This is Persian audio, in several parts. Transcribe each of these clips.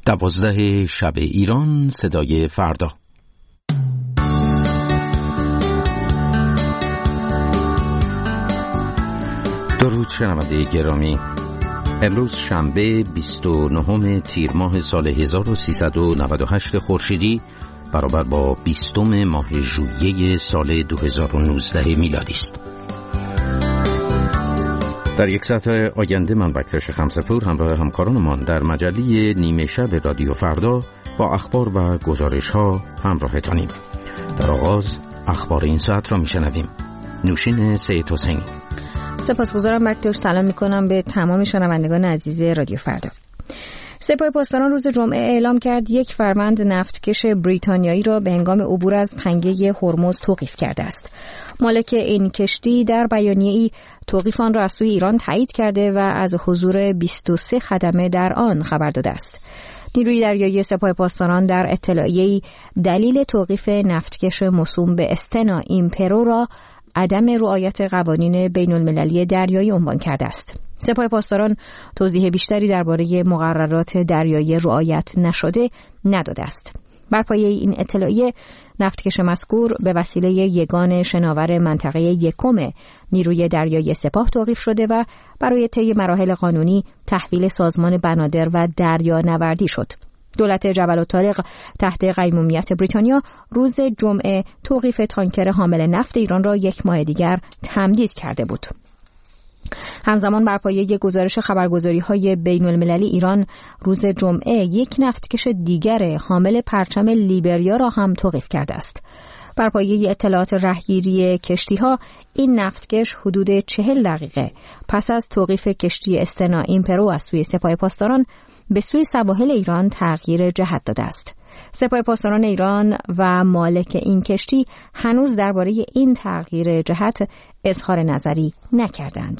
12 شب ایران، صدای فردا. درود شنونده گرامی. امروز شنبه 29 تیر ماه سال 1398 خورشیدی برابر با 20 ماه ژوئیه سال 2019 میلادی است. در یک ساعت آینده من بکرش خمسپور همراه همکارانمان در مجله نیمه شب رادیو فردا با اخبار و گزارش ها همراهتانیم. در آغاز اخبار این ساعت را میشنویم. نوشین سید حسینی. سپاسگزارم بکتوش. سلام میکنم به تمام شنوندگان عزیز رادیو فردا. سپاه پاسداران روز جمعه اعلام کرد یک فروند نفتکش بریتانیایی را به هنگام عبور از تنگه هرمز توقیف کرده است. مالک این کشتی در بیانیه‌ای توقیف آن را از سوی ایران تایید کرده و از حضور 23 خدمه در آن خبر داده است. نیروی دریایی سپاه پاسداران در اطلاعیه‌ای دلیل توقیف نفتکش موسوم به استنا ایمپرو را عدم رعایت قوانین بین‌المللی دریایی عنوان کرده است. سپاه پاسداران توضیح بیشتری درباره مقررات دریایی رعایت نشده نداده است. بر پایه این اطلاعیه نفتکش مذکور به وسیله یگان شناور منطقه یکم نیروی دریایی سپاه توقیف شده و برای طی مراحل قانونی تحویل سازمان بنادر و دریانوردی شد. دولت جبل الطارق تحت قیمومیت بریتانیا روز جمعه توقیف تانکر حامل نفت ایران را یک ماه دیگر تمدید کرده بود. همزمان بر پایه گزارش خبرگزاری‌های بین‌المللی ایران روز جمعه یک نفتکش دیگر حامل پرچم لیبریا را هم توقیف کرده است. بر پایه اطلاعات رهگیری کشتی‌ها این نفتکش حدود 40 دقیقه پس از توقیف کشتی استنا ایمپرو از سوی سپاه پاسداران به سوی سواحل ایران تغییر جهت داده است. سپاه پاسداران ایران و مالک این کشتی هنوز درباره این تغییر جهت اظهار نظری نکردند.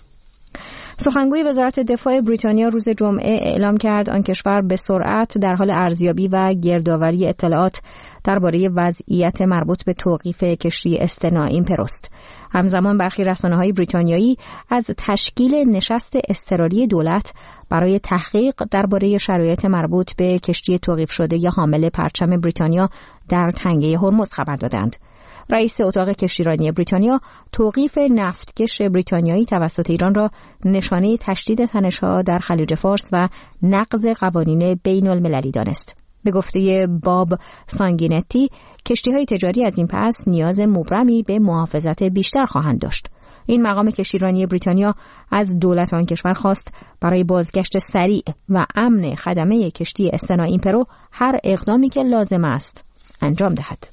سخنگوی وزارت دفاع بریتانیا روز جمعه اعلام کرد آن کشور به سرعت در حال ارزیابی و گردآوری اطلاعات درباره وضعیت مربوط به توقیف کشتی استنا ایمپرو است. همزمان برخی رسانه‌های بریتانیایی از تشکیل نشست اضطراری دولت برای تحقیق درباره شرایط مربوط به کشتی توقیف شده یا حامل پرچم بریتانیا در تنگه هرمز خبر دادند. رئیس اتاق کشتیرانی بریتانیا توقیف نفتکش بریتانیایی توسط ایران را نشانه تشدید تنش‌ها در خلیج فارس و نقض قوانین بین‌المللی دانست. به گفته باب سانگینتی، کشتی‌های تجاری از این پس نیاز مبرمی به محافظت بیشتر خواهند داشت. این مقام کشتیرانی بریتانیا از دولت آن کشور خواست برای بازگشت سریع و امن خدمه کشتی استنا ایمپرو هر اقدامی که لازم است انجام دهد.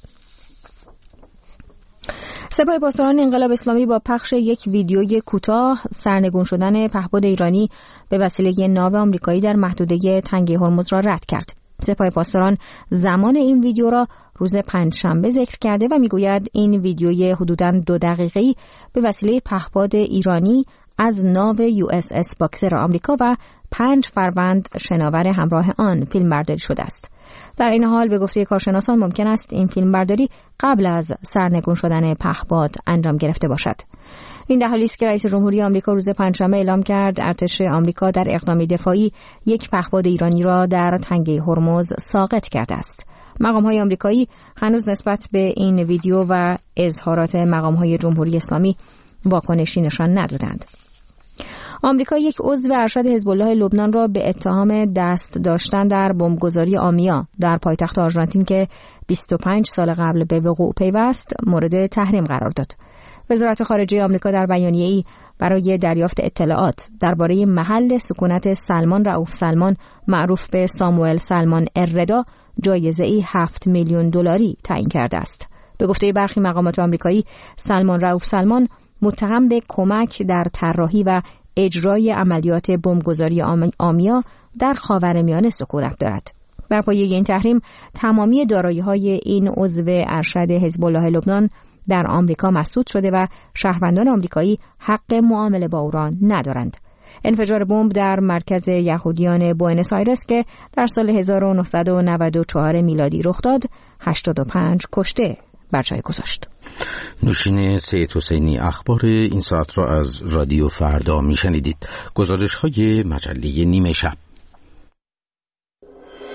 سپاه پاسداران انقلاب اسلامی با پخش یک ویدیوی کوتاه سرنگون شدن پهپاد ایرانی به وسیله ناو آمریکایی در محدوده تنگه هرمز را رد کرد. سپاه پاسداران زمان این ویدیو را روز پنجشنبه ذکر کرده و میگوید این ویدیوی حدوداً 2 دقیقه‌ای به وسیله پهپاد ایرانی از ناو USS باکسر آمریکا و 5 فروند شناور همراه آن فیلم برداری شده است. در این حال به گفته کارشناسان ممکن است این فیلم برداری قبل از سرنگون شدن پهپاد انجام گرفته باشد. این در حالی است که رئیس جمهوری آمریکا روز پنجشنبه اعلام کرد ارتش آمریکا در اقدامی دفاعی یک پهپاد ایرانی را در تنگه هرمز ساقط کرده است. مقام‌های آمریکایی هنوز نسبت به این ویدیو و اظهارات مقام‌های جمهوری اسلامی واکنشی نشان ندادند. آمریکا یک عضو ارشد حزب الله لبنان را به اتهام دست داشتن در بمبگذاری آمیا در پایتخت آرژانتین که 25 سال قبل به وقوع پیوست مورد تحریم قرار داد. وزارت خارجه آمریکا در بیانیه‌ای برای دریافت اطلاعات درباره محل سکونت سلمان رئوف سلمان معروف به ساموئل سلمان الردا جایزه‌ای 7 میلیون دلاری تعیین کرده است. به گفته برخی مقامات آمریکایی سلمان رئوف سلمان متهم به کمک در طراحی و اجرای عملیات بمبگذاری آمیا در خاورمیانه سکونت دارد. بر پایه این تحریم تمامی دارایی‌های این عضو ارشد حزب الله لبنان در آمریکا مسدود شده و شهروندان آمریکایی حق معامله با او را ندارند. انفجار بمب در مرکز یهودیان بوئنوس آیرس که در سال 1994 میلادی رخ داد 85 کشته بر جای گذاشت. نوشین سید حسینی اخبار این ساعت را از رادیو فردا میشنیدید. گزارش‌های مجله نیمه شب.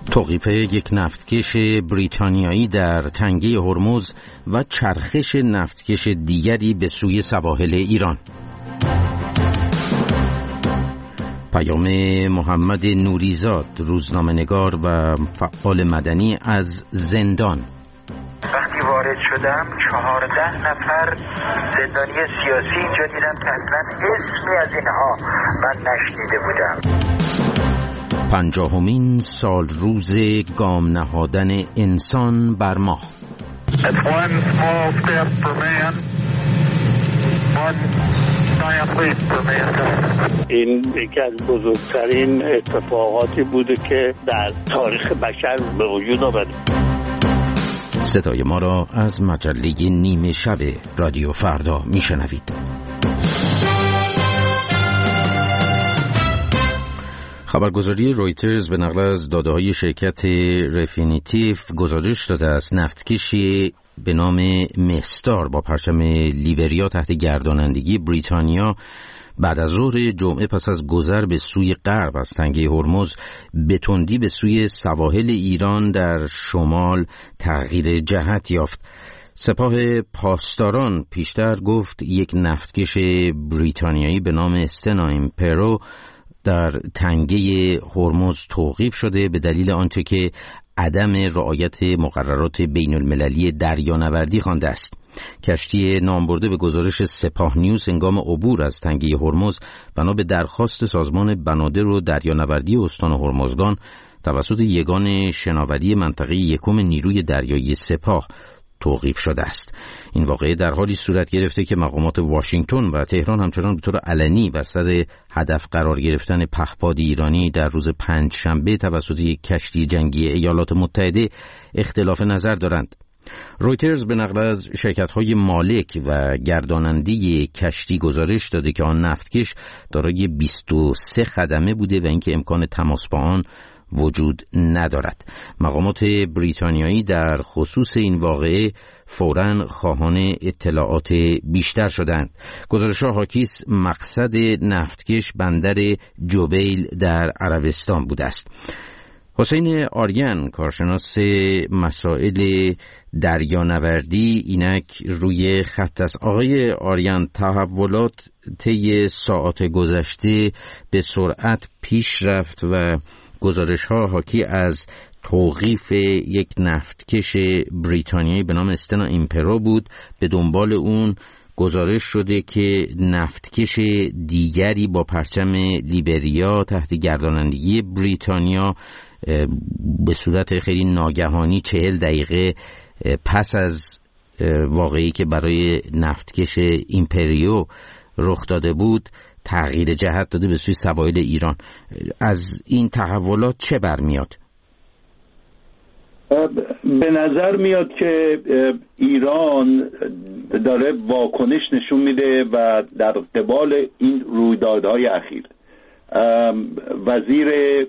توقیف یک نفتکش بریتانیایی در تنگه هرمز و چرخش نفتکش دیگری به سوی سواحل ایران. پیام محمد نوریزاد، روزنامه‌نگار و فعال مدنی از زندان. وقتی وارد شدم 14 نفر زندانی سیاسی اینجا دیدم، تقریبا اسمی از اینها من نشنیده بودم. 50مین سال روز گام نهادن انسان بر ماه. این یکی از بزرگترین اتفاقاتی بوده که در تاریخ بشر به وجود آمده. صدای ما را از مجله نیمه شب رادیو فردا میشنوید. خبرگزاری رویترز به نقل از داده‌های شرکت رفینیتیف گزارش داده است نفتکشی به نام مستار با پرچم لیبریا تحت گردانندگی بریتانیا بعد از ظهر جمعه پس از گذر به سوی غرب از تنگه هرمز به تندی به سوی سواحل ایران در شمال تغییر جهت یافت. سپاه پاسداران پیشتر گفت یک نفتکش بریتانیایی به نام استنا ایمپرو در تنگه هرمز توقیف شده به دلیل آنچه که عدم رعایت مقررات بین المللی دریانوردی خوانده است. کشتی نامبرده به گزارش سپاه نیوز هنگام عبور از تنگه هرمز بنا به درخواست سازمان بنادر و دریانوردی استان هرمزگان توسط یگان شناوری منطقه یکم نیروی دریایی سپاه توقیف شده است. این واقعه در حالی صورت گرفته که مقامات واشنگتن و تهران همچنان به طور علنی بر سر هدف قرار گرفتن پهپاد ایرانی در روز پنجشنبه توسط یک کشتی جنگی ایالات متحده اختلاف نظر دارند. رویترز به نقل از شرکت‌های مالک و گرداننده کشتی گزارش داده که آن نفتکش دارای 23 خدمه بوده و اینکه امکان تماس با آن وجود ندارد. مقامات بریتانیایی در خصوص این واقعه فوراً خواهان اطلاعات بیشتر شدند. گزارش‌ها حاکیست مقصد نفتکش بندر جبیل در عربستان بوده است. حسین آریان، کارشناس مسائل دریانوردی، اینک روی خط است. آقای آریان، تحولات طی ساعات گذشته به سرعت پیش رفت و گزارش‌ها حاکی از توقیف یک نفتکش بریتانیایی به نام استنا ایمپرو بود. به دنبال اون گزارش شده که نفتکش دیگری با پرچم لیبریا تحت گردانندگی بریتانیا به صورت خیلی ناگهانی 40 دقیقه پس از واقعی که برای نفتکش ایمپریو رخ داده بود تغییر جهت داده به سوی سواحل ایران. از این تحولات چه برمیاد؟ به نظر میاد که ایران داره واکنش نشون میده و در قبال این رویدادهای اخیر وزیر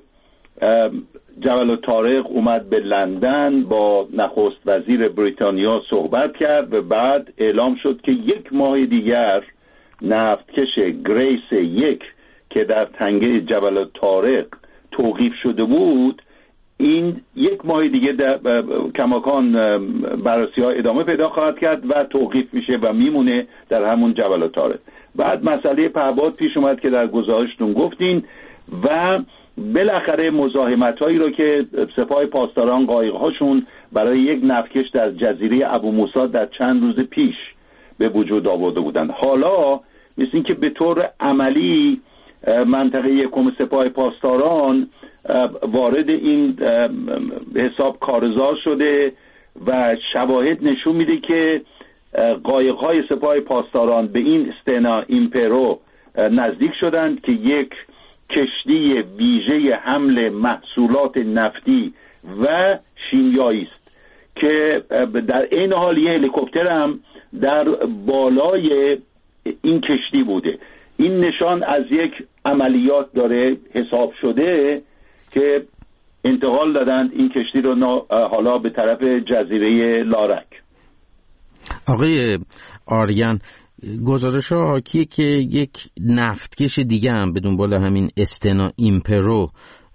جبل الطارق اومد به لندن با نخست وزیر بریتانیا صحبت کرد و بعد اعلام شد که یک ماه دیگر نفتکش گریس 1 که در تنگه جبل الطارق توقیف شده بود این یک ماه دیگه کماکان بررسی ها ادامه پیدا خواهد کرد و توقیف میشه و میمونه در همون جبل الطارق. بعد مسئله پهپاد پیش اومد که در گزارشتون گفتین و بالاخره مزاحمت هایی رو که سپاه پاسداران قایق هاشون برای یک نفتکش در جزیره ابو موسی در چند روز پیش به وجود آورده بودند. حالا مثل این که به طور عملی منطقه یکم سپاه پاسداران وارد این حساب کارزار شده و شواهد نشون میده که قایق‌های سپاه پاسداران به این استنا ایمپرو نزدیک شدند که یک کشتی ویژه حمل محصولات نفتی و شیمیایی است که در این حال یه هلیکوپتر هم در بالای این کشتی بوده. این نشان از یک عملیات داره حساب شده که انتقال دادند این کشتی رو حالا به طرف جزیره لارک. آقای آریان، گزارش ها حاکیه که یک نفتکش دیگه هم به دنبال همین استنا ایمپرو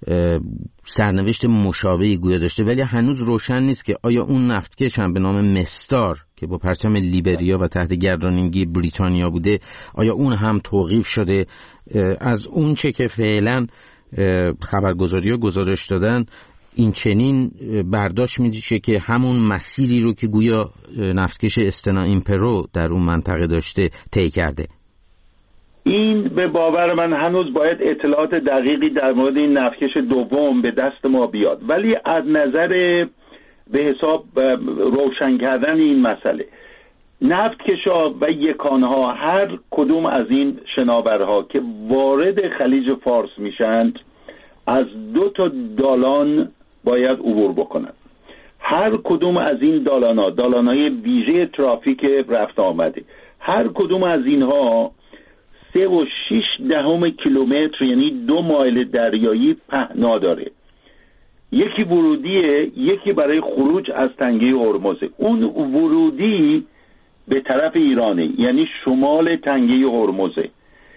سرنوشت مشابهی گویا داشته، ولی هنوز روشن نیست که آیا اون نفتکش هم به نام مستار که با پرچم لیبریا و تحت گردانندگی بریتانیا بوده، آیا اون هم توقیف شده. از اون چه که فعلا خبرگزاری‌ها گزارش دادن این چنین برداشت میشه که همون مسیری رو که گویا نفتکش استنا ایمپرو در اون منطقه داشته طی کرده. این به باور من هنوز باید اطلاعات دقیقی در مورد این نفتکش دوم به دست ما بیاد، ولی از نظر به حساب روشن کردن این مسئله، نفتکش‌ها و یکانها هر کدوم از این شناورها که وارد خلیج فارس میشند از 2 دالان باید عبور بکنند. هر کدوم از این دالان‌های ویژه ترافیک رفت آمده، هر کدوم از اینها 3.6 کیلومتر یعنی 2 مایل دریایی پهنا داره. یکی ورودیه، یکی برای خروج از تنگه هرمز. اون ورودی به طرف ایرانه، یعنی شمال تنگه هرمزه.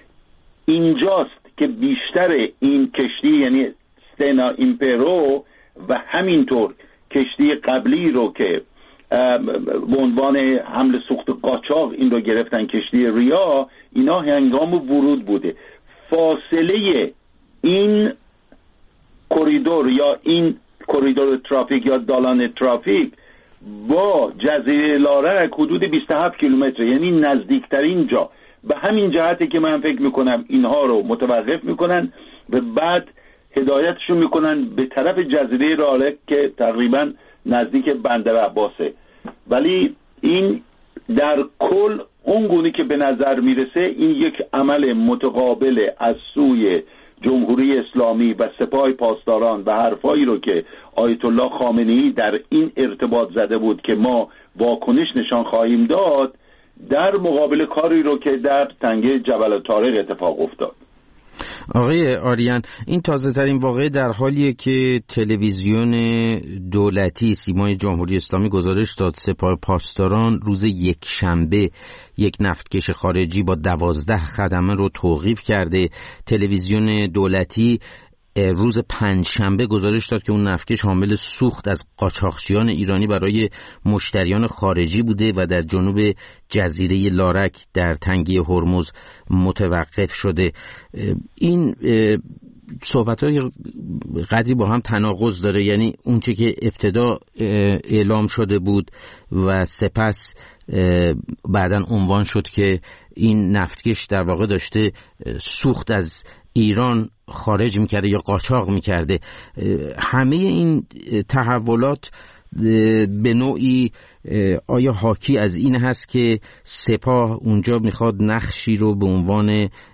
اینجاست که بیشتر این کشتی یعنی استنا ایمپرو و همینطور کشتی قبلی رو که به عنوان حمل سوخت قاچاق این رو گرفتن، کشتی ریا، اینا هنگام ورود بوده. فاصله این کریدور یا این کریدور ترافیک یا دالان ترافیک با جزیره لارک حدود 27 کیلومتر، یعنی نزدیکترین جا. به همین جهته که من فکر میکنم اینها رو متوقف میکنن و بعد هدایتشون میکنن به طرف جزیره لارک که تقریبا نزدیک بندر عباسه. ولی این در کل اونگونه که به نظر میرسه این یک عمل متقابل از سوی جمهوری اسلامی و سپاه پاسداران و حرفایی رو که آیت الله خامنه‌ای در این ارتباط زده بود که ما واکنش نشان خواهیم داد، در مقابل کاری رو که در تنگه جبل طارق اتفاق افتاد. آقای آریان، این تازه ترین واقعه در حالیه که تلویزیون دولتی سیمای جمهوری اسلامی گزارش داد سپاه پاسداران روز یکشنبه یک نفتکش خارجی با 12 خدمه رو توقیف کرده. تلویزیون دولتی روز پنجشنبه گزارش داد که اون نفتکش حامل سوخت از قاچاقچیان ایرانی برای مشتریان خارجی بوده و در جنوب جزیره لارک در تنگه هرمز متوقف شده. این صحبت‌های قدری با هم تناقض داره، یعنی اونچه که ابتدا اعلام شده بود و سپس بعداً عنوان شد که این نفتکش در واقع داشته سوخت از ایران خارج میکرده یا قاچاق میکرده. همه این تحولات به نوعی آیا حاکی از این هست که سپاه اونجا میخواد نقشی رو به عنوان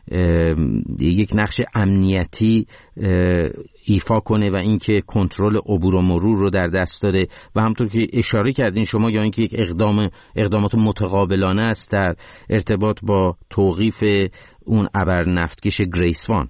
یک نقش امنیتی ایفا کنه و اینکه کنترل عبور و مرور رو در دست داره و همونطور که اشاره کردین شما، یا اینکه یک اقدامات متقابلانه است در ارتباط با توقیف اون ابر نفتکش گریس وان؟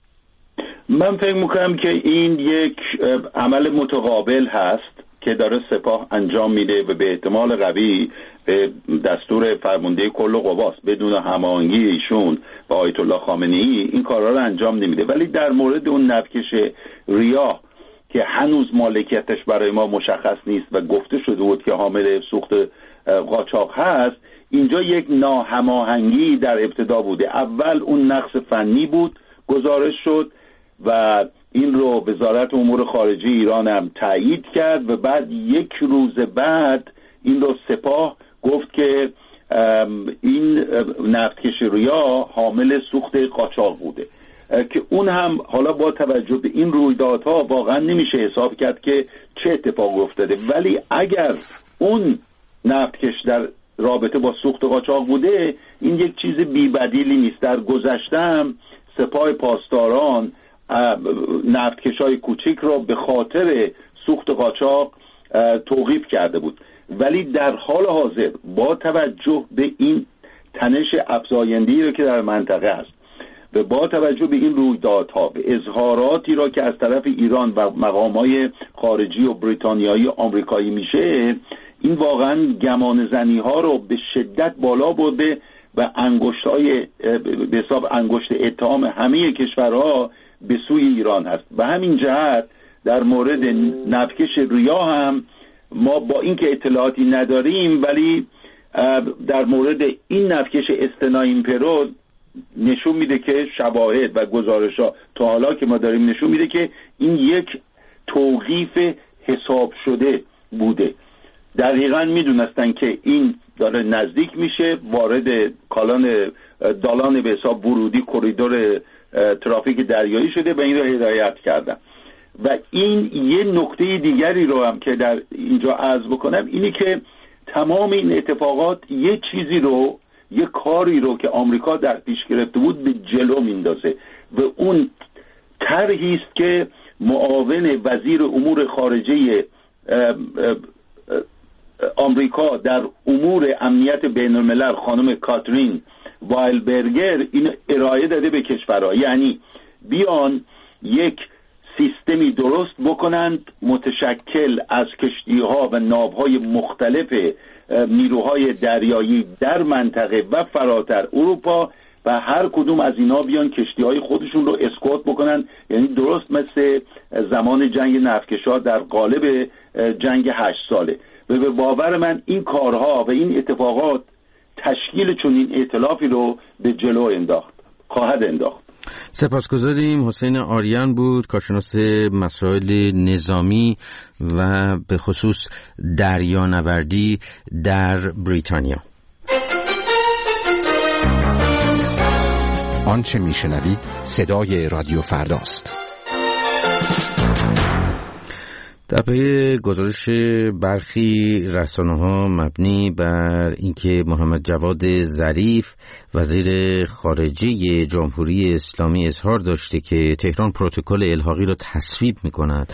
من فکر میکنم که این یک عمل متقابل هست که داره سپاه انجام میده و به احتمال قوی به دستور فرمانده کل قواست، بدون هماهنگی ایشون با آیت الله خامنه‌ای این کارا رو انجام نمیده. ولی در مورد اون نفتکش ریا که هنوز مالکیتش برای ما مشخص نیست و گفته شده بود که حامل سوخت قاچاق هست، اینجا یک ناهماهنگی در ابتدا بوده. اول اون نقص فنی بود گزارش شد و این رو وزارت امور خارجه ایران هم تایید کرد و بعد یک روز بعد این رو سپاه گفت که این نفتکش ریا حامل سوخت قاچاق بوده، که اون هم حالا با توجه به این رویدادها واقعا نمیشه حساب کرد که چه اتفاق افتاده. ولی اگر اون نفتکش در رابطه با سوخت قاچاق بوده، این یک چیز بی‌بدیلی نیست. در گذشتم سپاه پاسداران نفتکش‌های کوچک را به خاطر سوخت قاچاق توقیف کرده بود، ولی در حال حاضر با توجه به این تنش افزاینده‌ای را که در منطقه است و با توجه به این رویدادها و اظهاراتی را که از طرف ایران و مقام‌های خارجی و بریتانیایی و آمریکایی میشه، این واقعا گمانه‌زنی‌ها رو به شدت بالا برده و انگشت اتهام همه کشورها به سوی ایران هست. به همین جهت در مورد نفتکش ریا هم ما با اینکه اطلاعاتی نداریم، ولی در مورد این نفتکش استنا ایمپرو نشون میده که شواهد و گزارش‌ها تا حالا که ما داریم نشون میده که این یک توقیف حساب شده بوده. دقیقاً میدونستن که این داره نزدیک میشه، وارد دالان به حساب ورودی کریدور ترافیک دریایی شده، به این رو هدایت کردن. و این یه نکته دیگری رو هم که در اینجا عرض بکنم اینی که تمام این اتفاقات یه چیزی رو، یه کاری رو که آمریکا در پیش گرفته بود به جلو میندازه و اون طرحی است که معاون وزیر امور خارجه آمریکا در امور امنیت بین الملل خانم کاترین وایلبرگر این ارائه داده به کشورها، یعنی بیان یک سیستمی درست بکنند متشکل از کشتی‌ها و ناوهای مختلف نیروهای دریایی در منطقه و فراتر اروپا و هر کدوم از اینا بیان کشتی‌های خودشون رو اسکورت بکنن، یعنی درست مثل زمان جنگ نفتکش‌ها در قالب جنگ 8 ساله. و به باور من این کارها و این اتفاقات تشکیل چنین ائتلافی رو به جلو خواهد انداخت. سپاسگزاریم. حسین آریان بود، کارشناس مسائل نظامی و به خصوص دریانوردی در بریتانیا. آنچه میشنوید صدای رادیو فرداست. در پی گزارش برخی رسانه‌ها مبنی بر اینکه محمد جواد ظریف وزیر خارجه جمهوری اسلامی اظهار داشته که تهران پروتکل الحاقی را تصویب می‌کند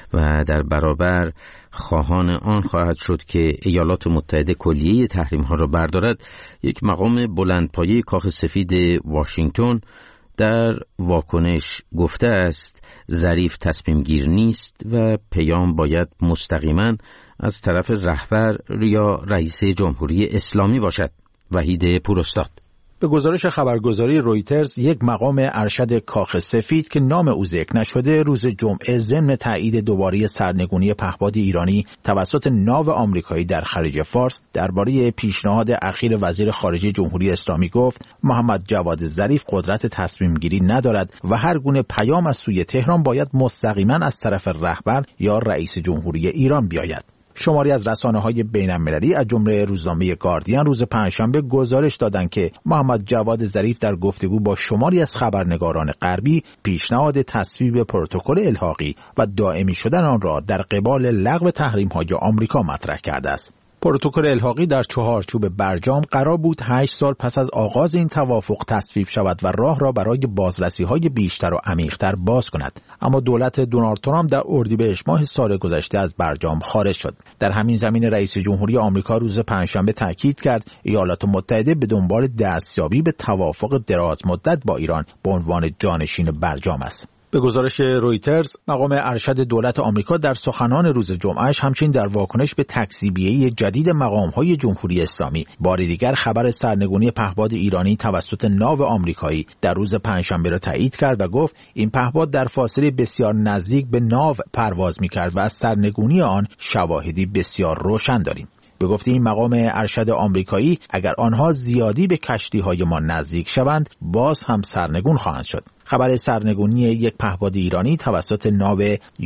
و در برابر خواهان آن خواهد شد که ایالات متحده کلیه تحریم‌ها را بردارد، یک مقام بلندپایه کاخ سفید واشنگتن در واکنش گفته است ظریف تصمیم گیر نیست و پیام باید مستقیما از طرف رهبر یا رئیس جمهوری اسلامی باشد. وحید پوراستاد. به گزارش خبرگزاری رویترز، یک مقام ارشد کاخ سفید که نام او ذکر نشده روز جمعه ضمن تایید دوباره سرنگونی پهپاد ایرانی توسط ناو آمریکایی در خلیج فارس درباره پیشنهاد اخیر وزیر خارجه جمهوری اسلامی گفت محمد جواد ظریف قدرت تصمیم گیری ندارد و هر گونه پیام از سوی تهران باید مستقیما از طرف رهبر یا رئیس جمهوری ایران بیاید. شماری از رسانه‌های بین‌المللی از جمله روزنامه گاردین روز پنجشنبه گزارش دادند که محمد جواد ظریف در گفتگو با شماری از خبرنگاران غربی پیشنهاد تصویب پروتکل الحاقی و دائمی شدن آن را در قبال لغو تحریم‌های آمریکا مطرح کرده است. پروتکل الحاقی در چهارچوب برجام قرار بود 8 سال پس از آغاز این توافق تصویب شود و راه را برای بازرسی‌های بیشتر و عمیق‌تر باز کند، اما دولت دونالد ترامپ در اردیبهشت ماه سال گذشته از برجام خارج شد. در همین زمینه رئیس جمهوری آمریکا روز پنجشنبه تاکید کرد ایالات متحده به دنبال دستیابی به توافق دراز مدت با ایران به عنوان جانشین برجام است. به گزارش رویترز، مقام ارشد دولت آمریکا در سخنان روز جمعهش همچنین در واکنش به تکذیبیه جدید مقام‌های جمهوری اسلامی بار دیگر خبر سرنگونی پهپاد ایرانی توسط ناو آمریکایی در روز پنجشنبه را تایید کرد و گفت این پهپاد در فاصله بسیار نزدیک به ناو پرواز می‌کرد و از سرنگونی آن شواهدی بسیار روشن داریم. به گفته این مقام ارشد آمریکایی اگر آنها زیادی به کشتی‌های ما نزدیک شوند باز هم سرنگون خواهند شد. خبر سرنگونی یک پهپاد ایرانی توسط ناو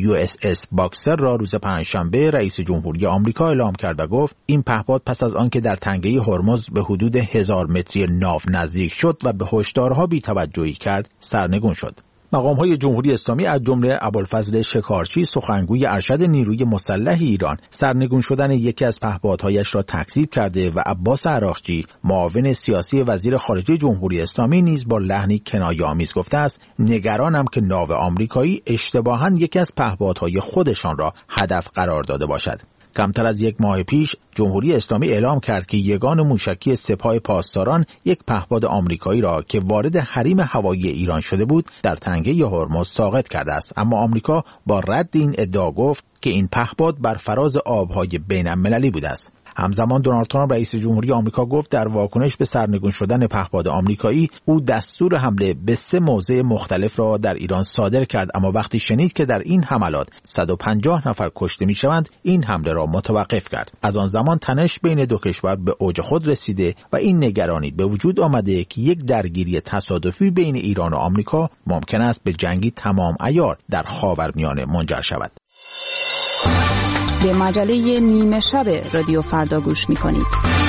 USS باکسر را روز پنجشنبه رئیس جمهوری آمریکا اعلام کرد و گفت این پهپاد پس از آنکه در تنگه هرمز به حدود 1000 متری ناو نزدیک شد و به هشدارها بی‌توجهی کرد سرنگون شد. مقام‌های جمهوری اسلامی از جمله ابوالفضل شکارچی سخنگوی ارشد نیروی مسلح ایران سرنگون شدن یکی از پهپادهایش را تکذیب کرده و عباس عراقچی معاون سیاسی وزیر خارجه جمهوری اسلامی نیز با لحنی کنایه‌آمیز گفته است نگرانم که ناو آمریکایی اشتباهاً یکی از پهپادهای خودشان را هدف قرار داده باشد. کمتر از یک ماه پیش جمهوری اسلامی اعلام کرد که یگان موشکی سپاه پاسداران یک پهپاد آمریکایی را که وارد حریم هوایی ایران شده بود در تنگه هرمز ساقط کرده است، اما آمریکا با رد این ادعا گفت که این پهپاد بر فراز آبهای بین‌المللی بوده است. همزمان دونالد ترامپ رئیس جمهوری آمریکا گفت در واکنش به سرنگون شدن پهپاد آمریکایی او دستور حمله به 3 موضع مختلف را در ایران صادر کرد، اما وقتی شنید که در این حملات 150 نفر کشته میشوند این حمله را متوقف کرد. از آن زمان تنش بین دو کشور به اوج خود رسیده و این نگرانی به وجود آمده که یک درگیری تصادفی بین ایران و آمریکا ممکن است به جنگی تمام عیار در خاورمیانه منجر شود. به مجله نیمه شب رادیو فردا گوش می‌کنید.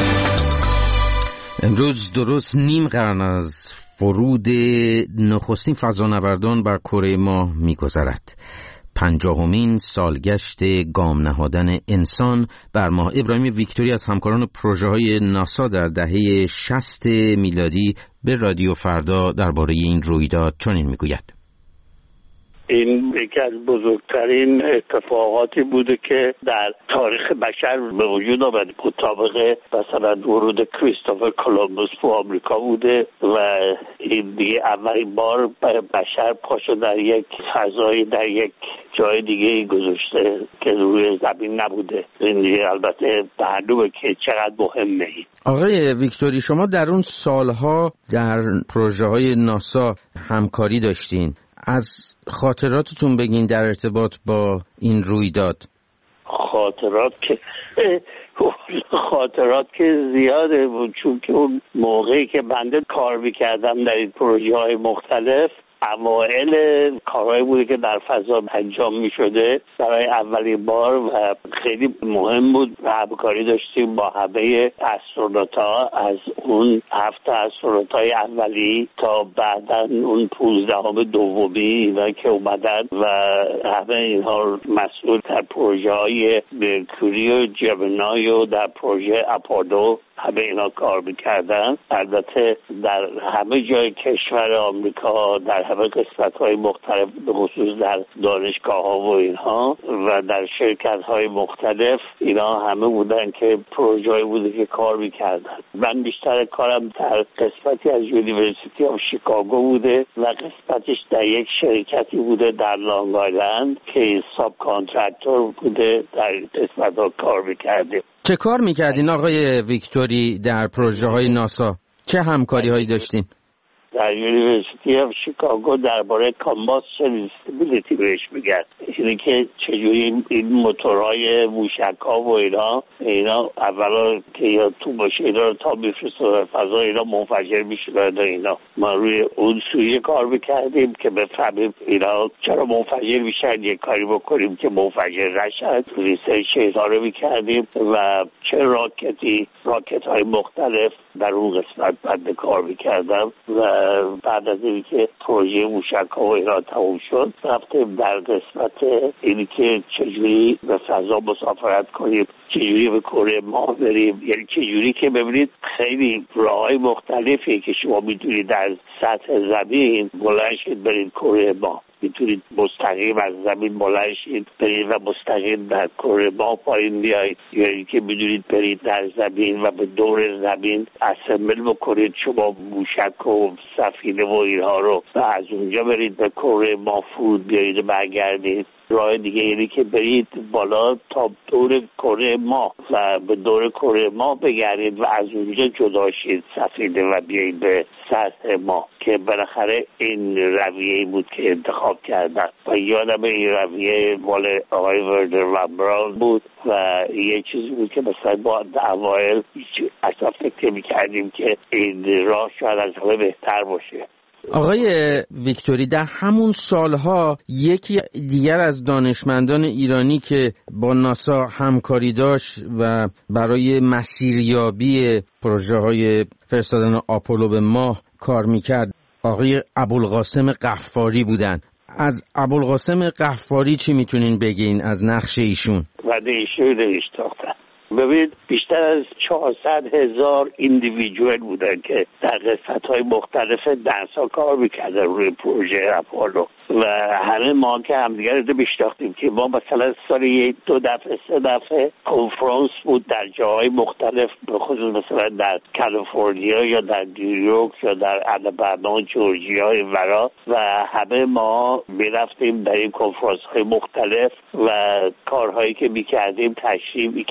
امروز درست نیم قرن از فرود نخستین فضانوردان بر کره ماه می‌گذرد. 50مین سالگشت گام نهادن انسان بر ماه. ابراهیم ویکتوری از همکاران پروژه‌های ناسا در دهه 60 میلادی به رادیو فردا درباره این رویداد چنین میگوید: این یکی از بزرگترین اتفاقاتی بوده که در تاریخ بشر به وجود آمده. مطابق مثلا ورود کریستوفر کلمبوس به آمریکا بوده و این دیگه اولین بار بشر پاشو در یک فضای در یک جای دیگه گذاشته که روی زمین نبوده. این دیگه البته معلومه که چقدر مهمه. آقای ویکتوری، شما در اون سالها در پروژه‌های ناسا همکاری داشتین. از خاطراتتون بگین در ارتباط با این رویداد. خاطرات که زیاده بود، چون که اون موقعی که بنده کار میکردم در این پروژه‌های مختلف، اوائل کارهایی بوده که در فضا انجام می شده برای اولین بار و خیلی مهم بود و همکاری داشتیم با همه استرونوت‌ها، از اون 7 استرونوت‌های اولی تا بعداً اون 15 دومی اینا که اومدن و همه اینها مسئول در پروژه‌های مرکوری و جمینای و در پروژه اپولو همه اینا کار میکردن. البته در همه جای کشور آمریکا، در همه قسمت‌های مختلف، به خصوص در دانشگاه‌ها و اینها و در شرکت‌های مختلف، اینا همه بودن که پروژه‌ای بوده که کار میکردن. من بیشتر کارم در قسمتی از یونیورسیتی آف شیکاگو بوده و قسمتش در یک شرکتی بوده در لانگ آیلند که ساب کانترکتور بوده، در قسمت‌ها کار میکردیم. چه کار میکردین آقای ویکتوری در پروژه‌های ناسا؟ چه همکاری‌هایی داشتین؟ در یونیورسیتی آف شیکاگو درباره کامباستشن استیبیلیتی بهش میگن، یعنی که چجوری این موتورهای موشک‌ها و اینا اولا که یا تو باشه اینا رو تا میفرسته به فضا، اینا منفجر میشدن و اینا. ما روی اون سویه کار میکردیم که بفهمیم اینا چرا منفجر میشن، یک کاری بکنیم که منفجر نشن. ریسرچ اینا رو میکردیم و چه راکت‌های مختلف در اون قسمت بنده کار میکردم و بعد از اینکه پروژه موشک‌ها و اینا تموم شد رفتیم در قسمت اینی که چجوری به فضا مسافرت کنیم، چجوری به کره ماه بریم. یعنی چجوری که ببینید خیلی راه‌های مختلفی که شما میتونید در سطح زمین بلند شید برید کره ماه، میتونید مستقیم از زمین بلند شید برید و مستقیم در کره ماه پایین بیایید، یعنی که میدونید برید در زمین و به دور زمین اسمبل بکنید شما موشک و سفینه و اینها رو و از اونجا برید به کره ماه فرود بیایید و برگردید. راه دیگه یعنی که برید بالا تا دور کره ماه و به دور کره ماه بگردید و از اونجا جدا شید سفینه و بیایید به سطح ماه، که بالاخره این رویه‌ای بود که انتخاب کردن و یادم این رویه مال آقای ورنر ون براون بود و یه چیزی بود که مثلا با اوایل اصلا فکر می‌کردیم که این راه شاید از همه بهتر باشه. آقای ویکتوری، در همون سالها یکی دیگر از دانشمندان ایرانی که با ناسا همکاری داشت و برای مسیریابی پروژه‌های فرستادن آپولو به ماه کار میکرد آقای ابوالقاسم قفاری بودن. از ابوالقاسم قفاری چی میتونین بگین از نقش ایشون؟ و ایشون نمیشناختن. ببینید بیشتر از 400,000 ایندیویدوال بودن که در قسمت‌های مختلف ناسا کار می‌کردن روی پروژه اپولو و همه ما که همدیگه رو میشناختیم که ما مثلا سالی 2 دفعه 3 دفعه کنفرانس بود در جاهای مختلف، به خصوص مثلا در کالیفرنیا یا در نیویورک یا در آلاباما، جورجیا اینورا و همه ما میرفتیم در این کنفرانس‌های مختلف و کارهایی که می‌کردیم تشریح می‌کردیم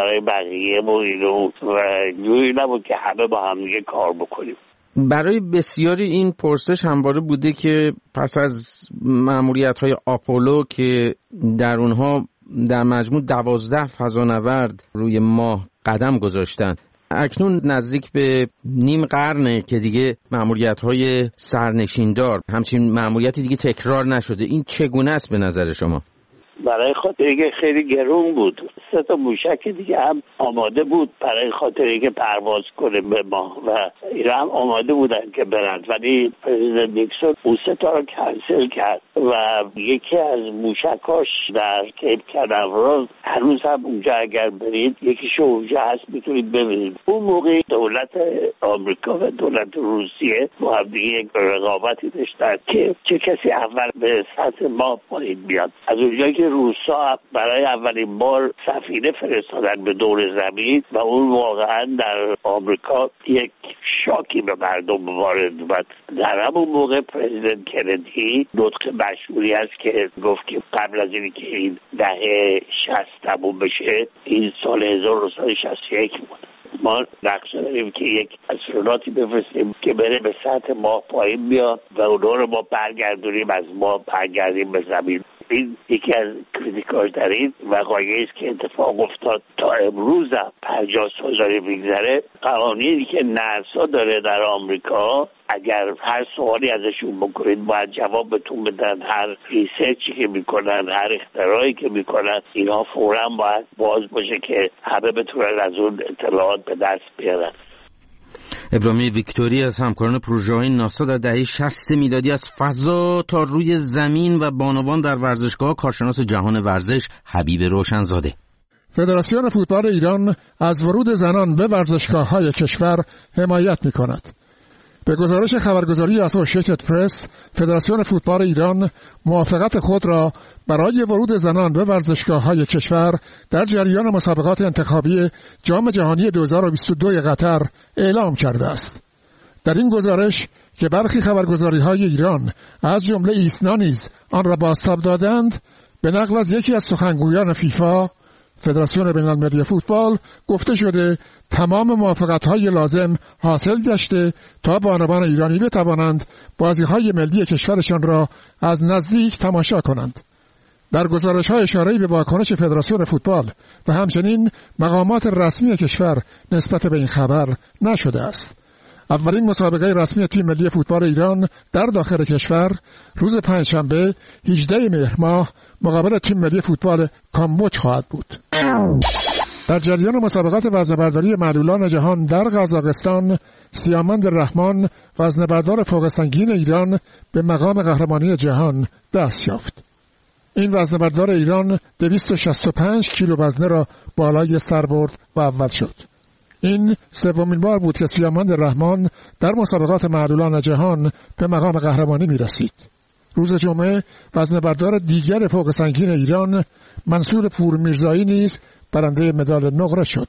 برای بقیه و اینو و جوری نبود که همه با هم دیگه کار بکنیم. برای بسیاری این پرسش همواره بوده که پس از مأموریت‌های آپولو که در اونها در مجموع 12 فضانورد روی ماه قدم گذاشتن، اکنون نزدیک به نیم قرنه که دیگه مأموریت‌های سرنشیندار همچین مأموریتی دیگه تکرار نشده. این چگونه است به نظر شما؟ برای خاطر که خیلی گرون بود. 3 موشک دیگه هم آماده بود برای خاطر که پرواز کنه به ما و اینا هم آماده بودن که برند، ولی پرزیدنت نیکسون اون 3 رو کنسل کرد و یکی از موشکاش در کیپ کناورال هنوز هم اونجا اگر برید یکیشو اونجا هست میتونید ببینید. اون موقع دولت آمریکا و دولت روسیه با هم دیگه یک رقابتی داشتن که چه کسی اول به سطح ما پایین بیاد. از اونجایی که روسا برای اولین بار سفینه فرستادن به دور زمین و اون واقعا در آمریکا یک شاکی به مردم وارد بود. در همون موقع پرزیدنت کندی نطق مشهوری است که گفت که قبل از اینکه این دهه 60 تموم بشه این سال 1961 بود. ما نقشه داریم که یک استروناتی بفرستیم که بره به سطح ماه پایین بیاد و اونها رو ما برگردونیم از ماه برگردیم به زمین. این یکی از کریتیکال‌ترین وقایعی است که اتفاق افتاد. تا امروز هم 50 سال داره میگذره. قوانینی که ناسا داره در آمریکا اگر هر سوالی ازشون بکنید باید جواب بهتون بدن. هر ریسرچی که میکنن، هر اختراعی که میکنن، اینها فوراً باید باز باشه که همه بتونن از اون اطلاعات به دست بیارن. ابراهیم ویکتوری از همکاران پروژه‌های ناسا در دهه 60 میلادی از فضا تا روی زمین و بانوان در ورزشگاه، کارشناس جهان ورزش حبیب روشنزاده. فدراسیون فوتبال ایران از ورود زنان به ورزشگاه‌های کشور حمایت می‌کند. به گزارش خبرگزاری اسوشییتد پرس، فدراسیون فوتبال ایران موافقت خود را برای ورود زنان به ورزشگاه‌های کشور در جریان مسابقات انتخابی جام جهانی 2022 قطر اعلام کرده است. در این گزارش که برخی خبرگزاری‌های ایران از جمله ایسنا نیز آن را بازتاب دادند، به نقل از یکی از سخنگویان فیفا، فدراسیون بین‌المللی فوتبال، گفته شده تمام موافقت‌های لازم حاصل گشته تا بانوان ایرانی بتوانند بازی‌های ملی کشورشان را از نزدیک تماشا کنند. در گزارش‌ها اشاره‌ای به واکنش فدراسیون فوتبال و همچنین مقامات رسمی کشور نسبت به این خبر نشده است. اولین مسابقه رسمی تیم ملی فوتبال ایران در داخل کشور روز پنجشنبه 18 مهر ماه مقابل تیم ملی فوتبال کامبوج خواهد بود. در جریان مسابقات وزنه‌برداری معلولان جهان در قزاقستان، سیامند رحمان وزنه‌بردار فوق سنگین ایران به مقام قهرمانی جهان دست یافت. این وزنه‌بردار ایران 265 کیلو وزنه را بالای سر برد و اول شد. این سومین بار بود که سیامند رحمان در مسابقات معلولان جهان به مقام قهرمانی می رسید. روز جمعه وزنه‌بردار دیگر فوق سنگین ایران، منصور پورمیرزایی نیز برنده مدال نقره شد.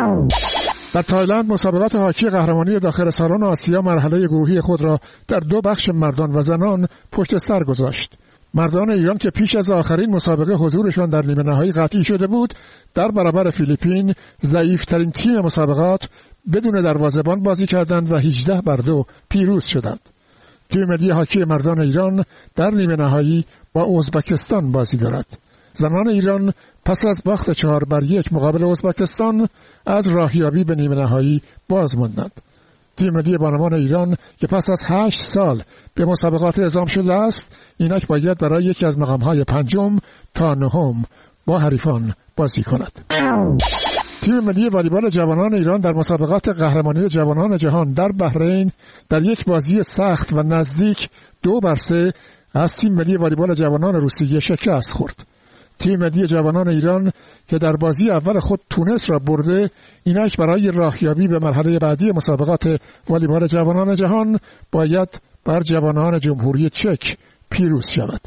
در تایلند مسابقات هاکی قهرمانی داخل سالن آسیا مرحله گروهی خود را در 2 بخش مردان و زنان پشت سر گذاشت. مردان ایران که پیش از آخرین مسابقه حضورشان در نیمه نهایی قطعی شده بود، در برابر فیلیپین ضعیف‌ترین تیم مسابقات بدون دروازه‌بان بازی کردند و 18-2 پیروز شدند. تیم ملی هاکی مردان ایران در نیمه نهایی با ازبکستان بازی دارد. زنان ایران پس از باخت 4-1 مقابل ازبکستان از راهیابی به نیمه نهایی باز ماندند. تیم ملی بانوان ایران که پس از 8 سال به مسابقات اعزام شده است، اینک باید برای یکی از مقام‌های 5 تا 9 با حریفان بازی کند. تیم ملی والیبال جوانان ایران در مسابقات قهرمانی جوانان جهان در بحرین در یک بازی سخت و نزدیک 2-3 از تیم ملی والیبال جوانان روسیه شکست خورد. تیم ملی جوانان ایران که در بازی اول خود تونس را برده، اینک برای راهیابی به مرحله بعدی مسابقات والیبال جوانان جهان باید بر جوانان جمهوری چک پیروز شود.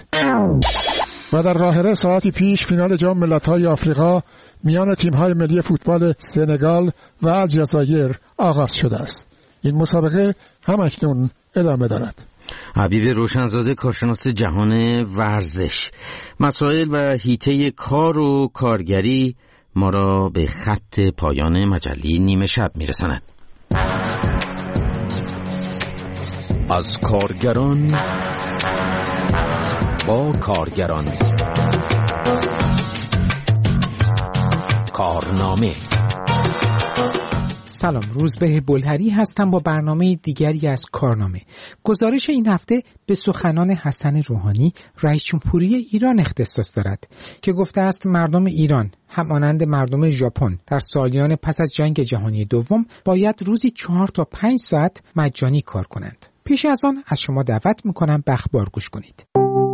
و در قاهره ساعتی پیش فینال جام ملت‌های آفریقا میان تیم‌های ملی فوتبال سنگال و الجزایر آغاز شده است. این مسابقه همکنون ادامه دارد. حبیب روشنزاده، کارشناس جهان ورزش. مسائل و حیطه کار و کارگری ما را به خط پایان مجله نیمه شب میرساند. از کارگران با کارگران، کارنامه. سلام، روزبه بلهری هستم با برنامه دیگری از کارنامه. گزارش این هفته به سخنان حسن روحانی رئیس جمهوری ایران اختصاص دارد که گفته است مردم ایران همانند مردم ژاپن در سالیان پس از جنگ جهانی دوم باید روزی 4 تا 5 ساعت مجانی کار کنند. پیش از آن از شما دعوت میکنم به اخبار گوش کنید.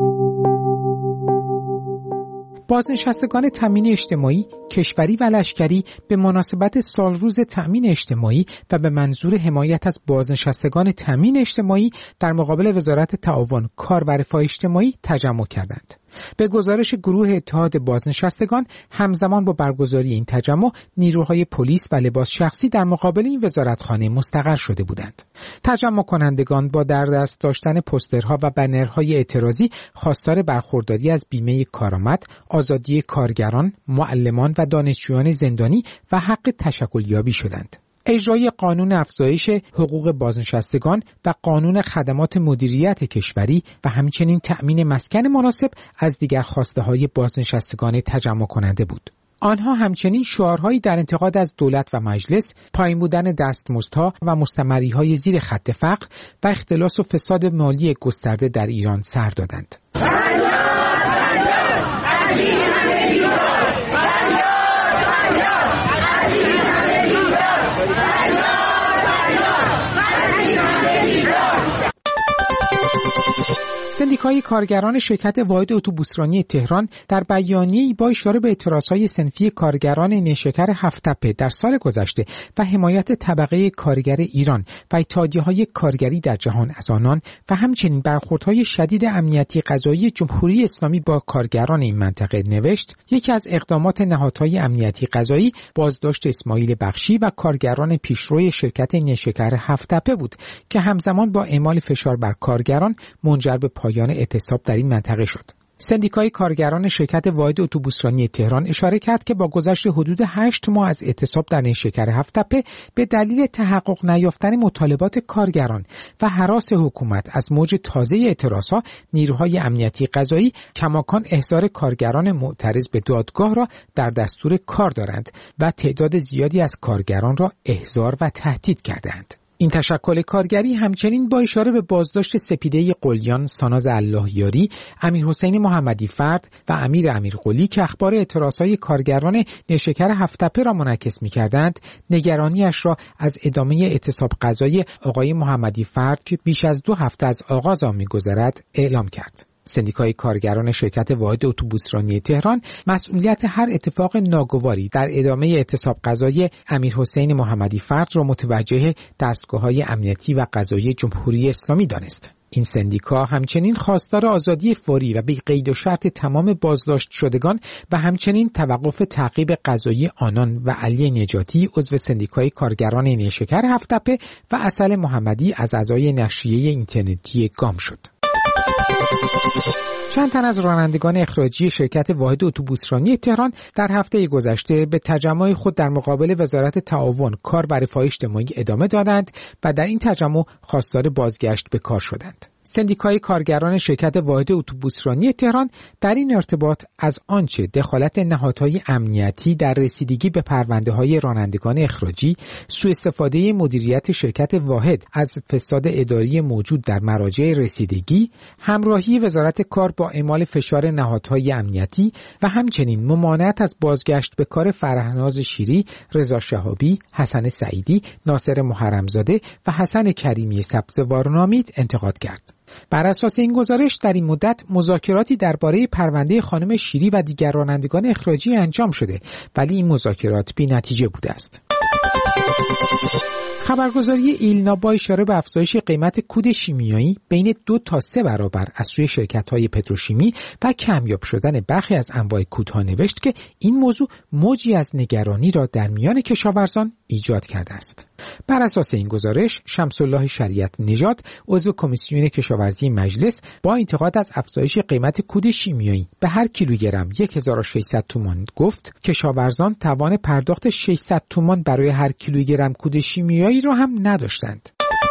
بازنشستگان تامین اجتماعی، کشوری و لشکری به مناسبت سالروز تامین اجتماعی و به منظور حمایت از بازنشستگان تامین اجتماعی در مقابل وزارت تعاون، کار و رفاه اجتماعی تجمع کردند. به گزارش گروه اتحاد بازنشستگان، همزمان با برگزاری این تجمع نیروهای پلیس و لباس شخصی در مقابل این وزارتخانه مستقر شده بودند. تجمع کنندگان با در دست داشتن پوسترها و بنرهای اعتراضی خواستار برخورداری از بیمه کارآمد، آزادی کارگران، معلمان و دانشجویان زندانی و حق تشکلیابی شدند. اجرای قانون افزایش حقوق بازنشستگان و قانون خدمات مدیریت کشوری و همچنین تأمین مسکن مناسب از دیگر خواسته‌های بازنشستگان تجمع کننده بود. آنها همچنین شعارهایی در انتقاد از دولت و مجلس، پایین بودن دستمزدها و مستمریهای زیر خط فقر و اختلاس و فساد مالی گسترده در ایران سر دادند. سندیکای کارگران شرکت واحد اتوبوسرانی تهران در بیانیه‌ای با اشاره به اعتراضهای صنفی کارگران نیشکر هفت‌تپه در سال گذشته و حمایت طبقه کارگر ایران و اتحادیه‌های کارگری در جهان از آنان و همچنین برخوردهای شدید امنیتی قضایی جمهوری اسلامی با کارگران این منطقه نوشت: یکی از اقدامات نهادهای امنیتی قضایی بازداشت اسماعیل بخشی و کارگران پیشروی شرکت نیشکر هفت‌تپه بود که همزمان با اعمال فشار بر کارگران منجر به پایان اعتصاب در این منطقه شد. سندیکای کارگران شرکت واحد اتوبوسرانی تهران اشاره کرد که با گذشت حدود 8 ماه از اعتصاب در نیشکر هفت‌تپه به دلیل تحقق نیافتن مطالبات کارگران و هراس حکومت از موج تازه اعتراضها، نیروهای امنیتی قضایی کماکان احضار کارگران معترض به دادگاه را در دستور کار دارند و تعداد زیادی از کارگران را احضار و تهدید کردند. این تشکل کارگری همچنین با اشاره به بازداشت سپیده قلیان، ساناز اللهیاری، امیرحسین محمدی فرد و امیر امیرقلی که اخبار اعتراضهای کارگران نیشکر هفت‌تپه را منعکس می‌کردند، نگرانیش را از ادامه اعتصاب قضایی آقای محمدی فرد که بیش از 2 هفته از آغاز آن می‌گذرد اعلام کرد. سندیکای کارگران شرکت واحد اتوبوسرانی تهران مسئولیت هر اتفاق ناگواری در ادامه اعتصاب قضایی امیرحسین محمدی فرد را متوجه دستگاه‌های امنیتی و قضایی جمهوری اسلامی دانست. این سندیکا همچنین خواستار آزادی فوری و بی قید و شرط تمام بازداشت شدگان و همچنین توقف تعقیب قضایی آنان و علی نجاتی عضو سندیکای کارگران نیشکر هفت‌تپه و عسل محمدی از اعضای نشریه اینترنتی گام شد. چند تن از رانندگان اخراجی شرکت واحد اتوبوسرانی تهران در هفته گذشته به تجمع خود در مقابل وزارت تعاون، کار و رفاه اجتماعی ادامه دادند و در این تجمع خواستار بازگشت به کار شدند. سندیکای کارگران شرکت واحد اتوبوسرانی تهران در این ارتباط از آنچه دخالت نهادهای امنیتی در رسیدگی به پرونده‌های رانندگان اخراجی، سوء استفاده مدیریت شرکت واحد از فساد اداری موجود در مراجع رسیدگی، همراهی وزارت کار با اعمال فشار نهادهای امنیتی و همچنین ممانعت از بازگشت به کار فرهناز شیری، رضا شهابی، حسن سعیدی، ناصر محرمزاده و حسن کریمی سبزوار نامید انتقاد کرد. بر اساس این گزارش در این مدت مذاکراتی درباره پرونده خانم شیری و دیگر رانندگان اخراجی انجام شده، ولی این مذاکرات بی نتیجه بوده است. خبرگزاری ایلنا با اشاره به افزایش قیمت کود شیمیایی بین 2 تا 3 برابر از سوی شرکت‌های پتروشیمی و کمیاب شدن برخی از انواع کودها نوشت که این موضوع موجی از نگرانی را در میان کشاورزان ایجاد کرده است. بر اساس این گزارش، شمس الله شریعت نژاد، عضو کمیسیون کشاورزی مجلس، با انتقاد از افزایش قیمت کود شیمیایی به هر کیلوگرم 1600 تومان گفت کشاورزان توان پرداخت 600 تومان برای هر کیلوگرم کود شیمیایی را هم نداشتند.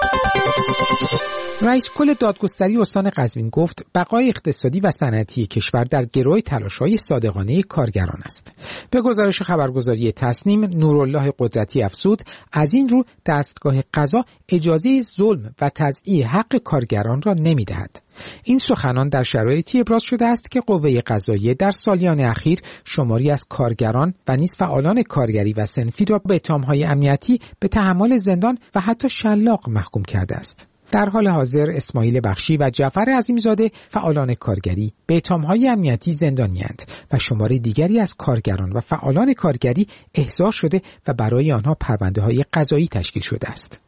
رئیس کل دادگستری استان قزوین گفت بقای اقتصادی و صنعتی کشور در گرو تلاش‌های صادقانه کارگران است. به گزارش خبرگزاری تصنیم، نورالله قدرتی افزود از این رو دستگاه قضا اجازه ظلم و تضییع حق کارگران را نمی‌دهد. این سخنان در شرایطی ابراز شده است که قوه قضاییه در سالیان اخیر شماری از کارگران و نیز فعالان کارگری و صنفی را به اتهام‌های امنیتی به تحمل زندان و حتی شلاق محکوم کرده است. در حال حاضر اسماعیل بخشی و جعفر عظیمزاده فعالان کارگری به اتهام‌های امنیتی زندانی‌اند و شمار دیگری از کارگران و فعالان کارگری احضار شده و برای آنها پرونده‌های قضایی تشکیل شده است.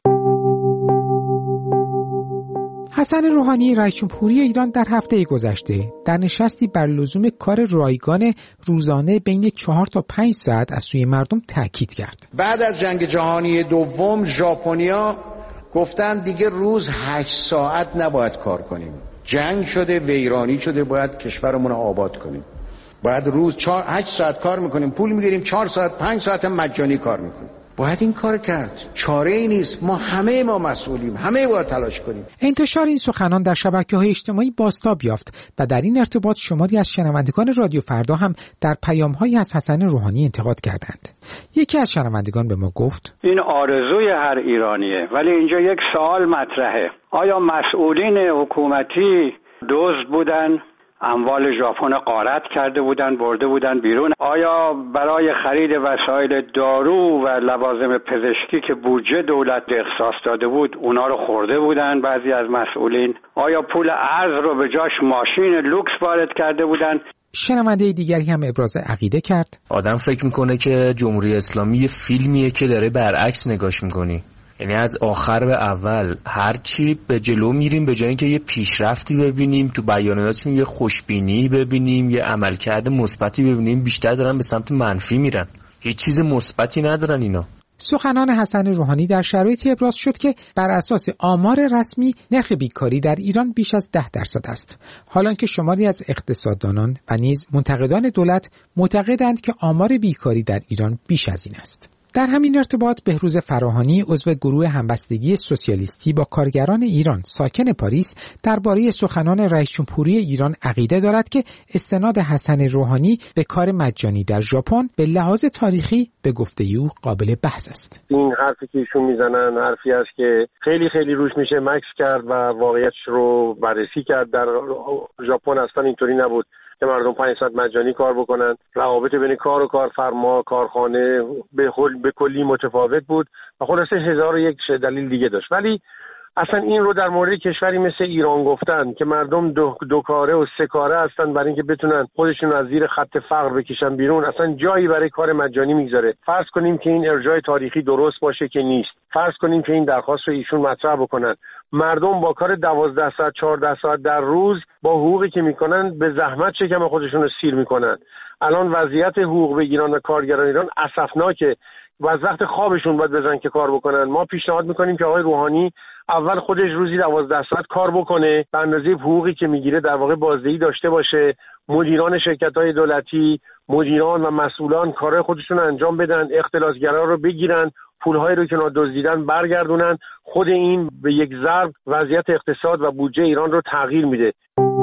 حسن روحانی رئیس جمهوری ایران در هفته گذشته در نشستی بر لزوم کار رایگان روزانه بین 4 تا 5 ساعت از سوی مردم تاکید کرد. بعد از جنگ جهانی دوم ژاپنیا گفتن دیگه روز 8 ساعت نباید کار کنیم. جنگ شده، ویرانی شده، باید کشورمون رو آباد کنیم. باید روز 8 ساعت کار میکنیم، پول میگیریم، 4 ساعت 5 ساعت مجانی کار میکنیم. باید این کار کرد. چاره ای نیست. ما مسئولیم. همه باید تلاش کنیم. انتشار این سخنان در شبکه‌های اجتماعی بازتاب یافت و در این ارتباط شماری از شنوندگان رادیو فردا هم در پیام‌هایی از حسن روحانی انتقاد کردند. یکی از شنوندگان به ما گفت: این آرزوی هر ایرانیه، ولی اینجا یک سوال مطرحه. آیا مسئولین حکومتی دزد بودن؟ اموال ژاپن غارت کرده بودن، برده بودن بیرون؟ آیا برای خرید وسایل دارو و لوازم پزشکی که بودجه دولت اختصاص داده بود اونا رو خورده بودن بعضی از مسئولین؟ آیا پول ارز رو به جاش ماشین لوکس وارد کرده بودن؟ شنونده دیگری هم ابراز عقیده کرد: آدم فکر میکنه که جمهوری اسلامی یه فیلمیه که داره برعکس نگاش میکنی. یعنی از آخر به اول هرچی به جلو میریم به جای اینکه یه پیشرفتی ببینیم، تو بیانیاتشون یه خوشبینی ببینیم، یه عملکرد مثبتی ببینیم، بیشتر دارن به سمت منفی میرن. هیچ چیز مثبتی ندارن اینا. سخنان حسن روحانی در شرایطی ابراز شد که بر اساس آمار رسمی نرخ بیکاری در ایران بیش از 10% است، حالان که شماری از اقتصاددانان و نیز منتقدان دولت معتقدند که آمار بیکاری در ایران بیش از این است. در همین ارتباط بهروز فراهانی عضو گروه همبستگی سوسیالیستی با کارگران ایران ساکن پاریس درباره سخنان رئیس جمهوری ایران عقیده دارد که استناد حسن روحانی به کار مجانی در ژاپن به لحاظ تاریخی به گفته او قابل بحث است. این حرفی که ایشون میزنن حرفی است که خیلی روش میشه مکس کرد و واقعیتش رو بررسی کرد. در ژاپن اصلا اینطوری نبود که مردم 5 ساعت مجانی کار بکنن. روابط بین کار و کارفرما، کارخانه به کلی متفاوت بود و خلاصه 1001 دلیل دیگه داشت. ولی اصلا این رو در مورد کشوری مثل ایران گفتن که مردم دو کاره و 3 کاره هستن برای اینکه بتونن خودشون از زیر خط فقر بکشن بیرون، اصلا جایی برای کار مجانی میگذاره. فرض کنیم که این ارجاع تاریخی درست باشه که نیست. فرض کنیم که این درخواست رو ایشون مطرح بکنن. مردم با کار 12 ساعت 14 ساعت در روز با حقوقی که میکنن به زحمت شکم خودشون رو سیر میکنن. الان وضعیت حقوق بگیران و کارگران ایران اسفناکه و از وقت خوابشون باید بزنن که کار بکنن. ما پیشنهاد میکنیم که آقای روحانی اول خودش روزی 12 ساعت کار بکنه، به اندازه حقوقی که میگیره در واقع بازدهی داشته باشه. مدیران شرکت‌های دولتی، مدیران و مسئولان کارهای خودشون رو انجام بدن، اختلاسگرا رو بگیرن، پول‌هایی رو که دزدیدن برگردونن. خود این به یک ضرب وضعیت اقتصاد و بودجه ایران رو تغییر میده.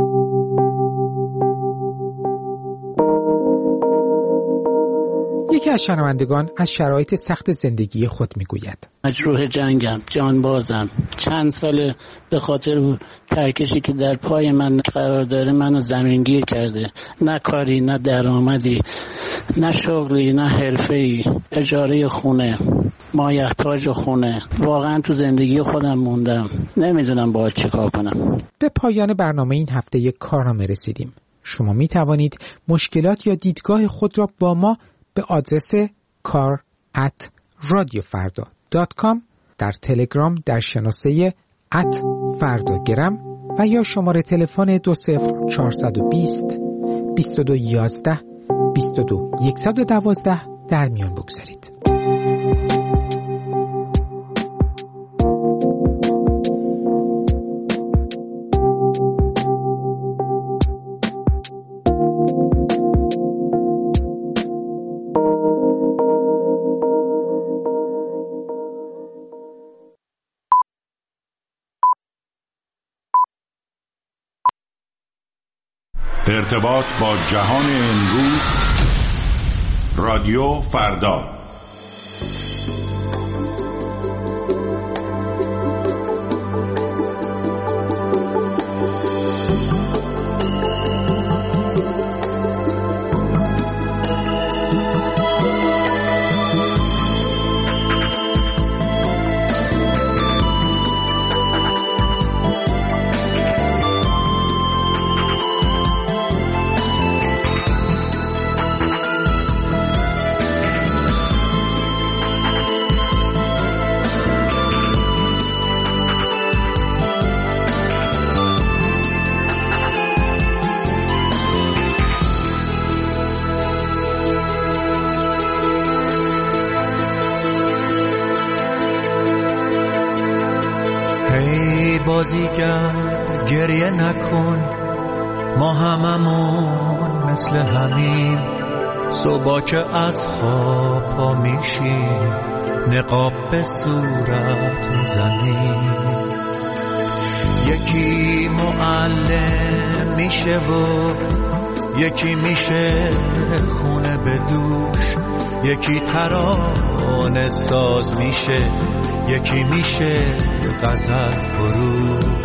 یکی از شنوندگان از شرایط سخت زندگی خود میگوید: مجروح جنگم، جانبازم، چند سال به خاطر ترکشی که در پای من قرار داره منو زمینگیر کرده. نه کاری، نه درآمدی، نه شغلی، نه حرفه‌ای، اجاره خونه، مایحتاج خونه. واقعا تو زندگی خودم موندم، نمیدونم باید چه کار کنم. به پایان برنامه این هفته یک کارنامه رسیدیم. شما می توانید مشکلات یا دیدگاه خود را با ما به آدرس kar@radiofarda.com در تلگرام در شناسه @فرداگرم و یا شماره تلفن 20420 2211 22 112 در میان بگذارید. ارتباط با جهان امروز. رادیو فردا. بازیگر گریه نکن، ما هممون مثل همین. صبح که از خواب پا میشیم نقاب به صورت میزنیم. یکی معلم میشه و یکی میشه خونه به دوش. یکی ترانه ساز میشه، یکی میشه غزل فروش.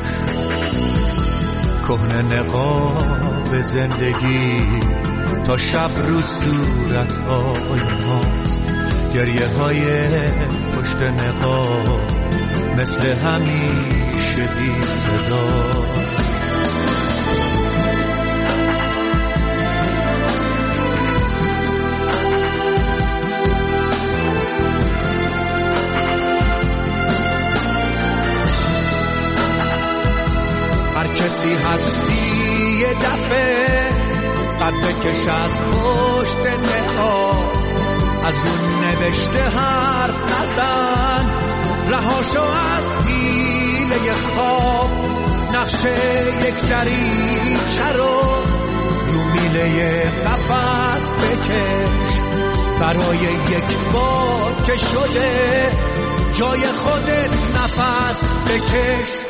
کهنه نقاب زندگی تا شب رو صورت‌های ماست. گریه های پشت نقاب مثل همیشه بی صدا. کسی هستی یه دفعه قد بکش از پشت نقاب. از اون نوشته حرف نزن، رهاشو از حیله خواب. نقشه یک دریچه رو میله قفس بکش. برای یک بار که شده جای خودت نفس بکش.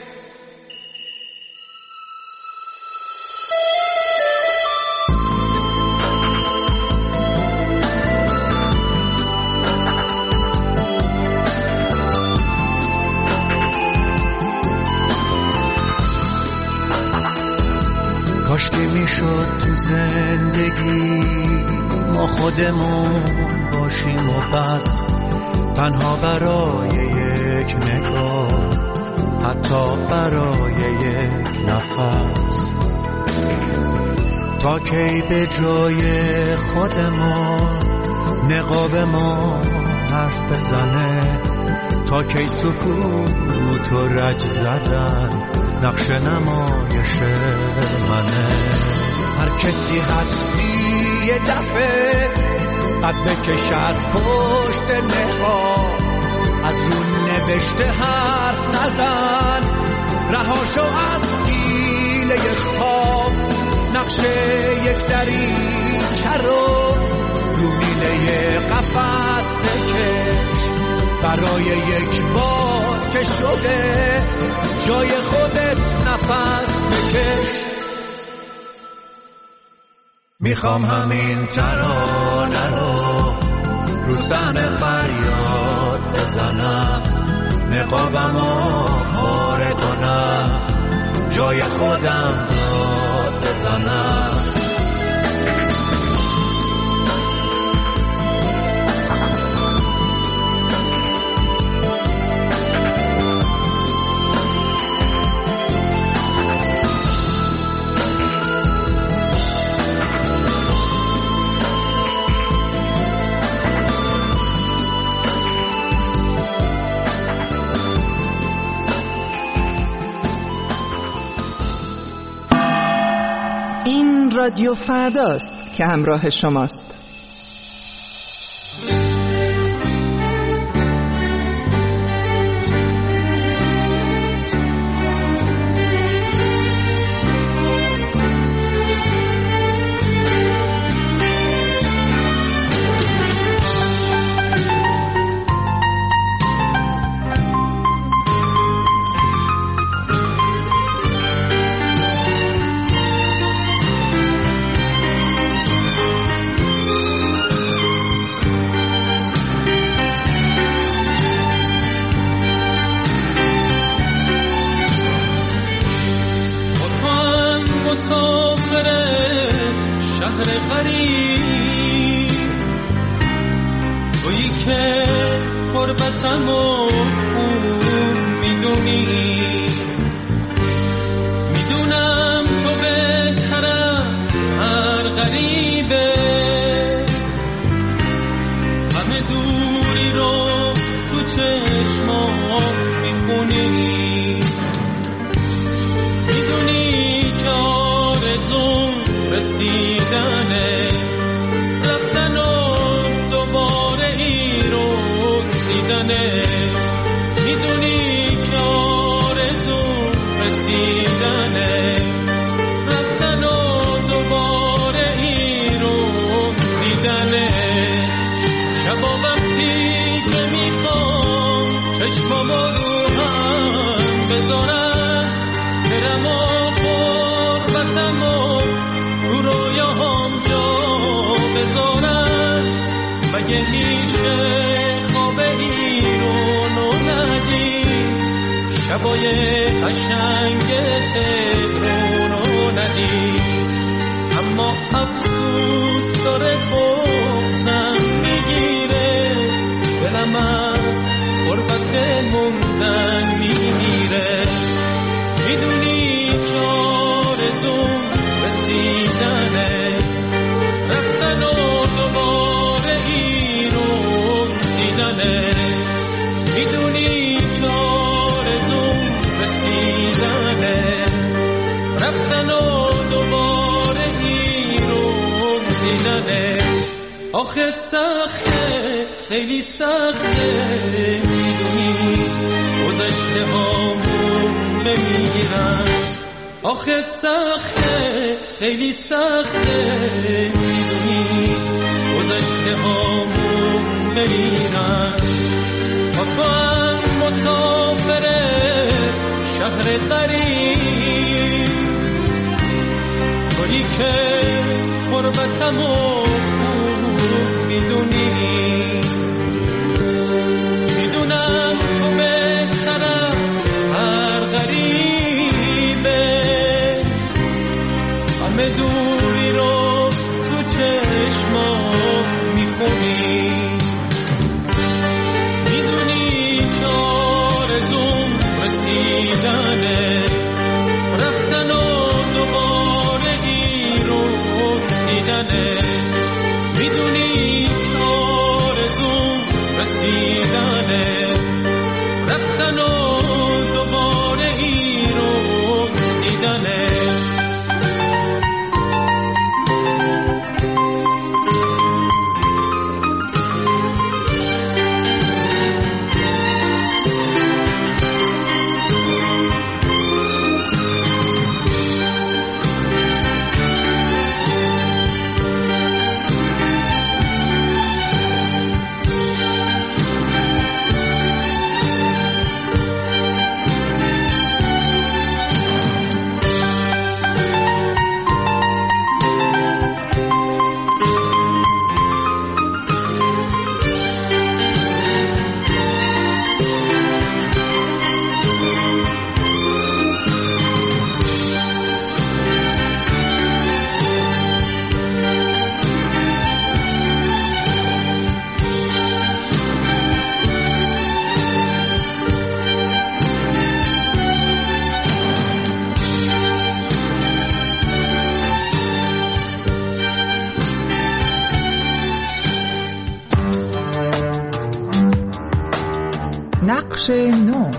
کاشکی میشد تو زندگی ما خودمون باشیم و بس، تنها برای یک نگاه، حتی برای یک نفس. تا کی به جای خودمون نقاب ما حرف بزنه؟ تا کی سکوت و رج زدن نقش نمایش منه؟ هر کسی هستی یه دفعه قد بکش از پشت نقاب. از اون نوشته حرف نزن، رهاشو از حیله خواب. نقشه یک دریچه رو میله قفس بکش. برای یک بار که شده جای خودت نفس بکش. میخوام همین ترانه رو صحنه فریاد بزنم، نقابمو پاره کنم، جای خودم داد بزنم. رادیو فرداست که همراه شماست. مسافر شهر غریب، تویی که تربتم و خوب میدونی، میدونم تو بهتر از هر غریبه، همه دوری رو تو چشمات میخونی، میدونی که آرزوم رسیدنه، رفتن و دوباره ای رو دیدنه، میدونی که آرزوم رسیدنه، رفتن و دوباره ای رو دیدنه. شبا وقتی که میخوام چشمامو رو هم بذارم، برم و قربتم و تو رویاهام جا بذارم، مگه میشه خواب این رو ندی، شبای قشنگ تهران رو ندی، اما افسوس داره بغضم میگیره، دلم از غربت موندن میمیره، میدونی که آرزوم رسیدنه، رفتن و دوباره این رو دیدنه، میدونی که آرزوم رسیدنه، رفتن و دوباره این رو دیدنه. آخه سخته، خیلی سخته، میدونی گذشته هامون بمیرن، آخه سخته، خیلی سخته، میدونی گذشته هامون بمیرن. تو هم مسافر شهر غریب، تویی که غربتم و خوب میدونی، میدونم تو بهتر از هر غریبه، همه دوری رو تو چشمات میخونی، میدونی که آرزوم رسیدنه، رفتن و دوباره این رو دیدنه، میدونی که آرزوم رسیدنه، رفتن و دوباره این رو دیدنه. نقش نو.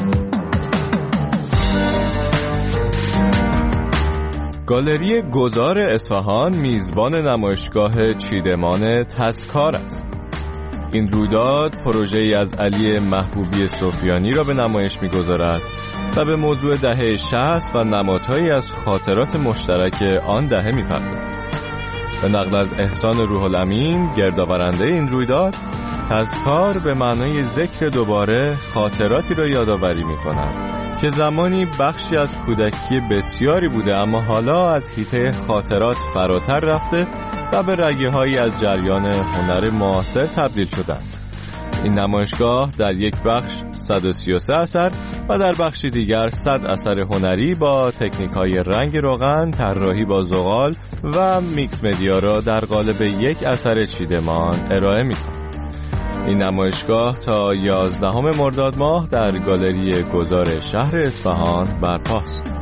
گالری گذار اصفهان میزبان نمایشگاه چیدمان تذکار است. این رویداد پروژه‌ای از علی محبوبی سفیانی را به نمایش می‌گذارد و به موضوع دهه 60 و نمادهایی از خاطرات مشترک آن دهه می‌پردازد. به نقل از احسان روح الامین گردآورنده این رویداد، تذکار به معنای ذکر دوباره خاطراتی را یادآوری می‌کند که زمانی بخشی از کودکی بسیاری بوده، اما حالا از حیطه خاطرات فراتر رفته و به رگه‌هایی از جریان هنر معاصر تبدیل شدند. این نمایشگاه در یک بخش 133 اثر و در بخشی دیگر 100 اثر هنری با تکنیک‌های رنگ روغن، طراحی با زغال و میکس مدیا را در قالب یک اثر چیدمان ارائه می‌کند. این نمایشگاه تا 11 مرداد ماه در گالری گذار شهر اصفهان برپاست.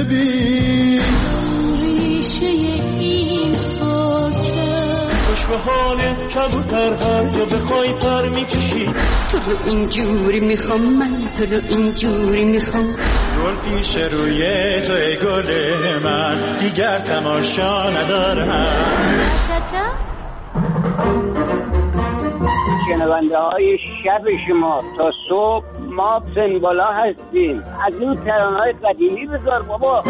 ببین ریشه این خاکه خوش به حالت کبوتر هر جا بخوای پر میکشی تو رو اینجوری میخوام من تو رو اینجوری میخوام گل پیش روی تو ای گل من دیگر تماشا ندارم شنونده های شب شما تا صبح ما سنبالا هستیم از این ترانه‌های قدیمی بذار بابا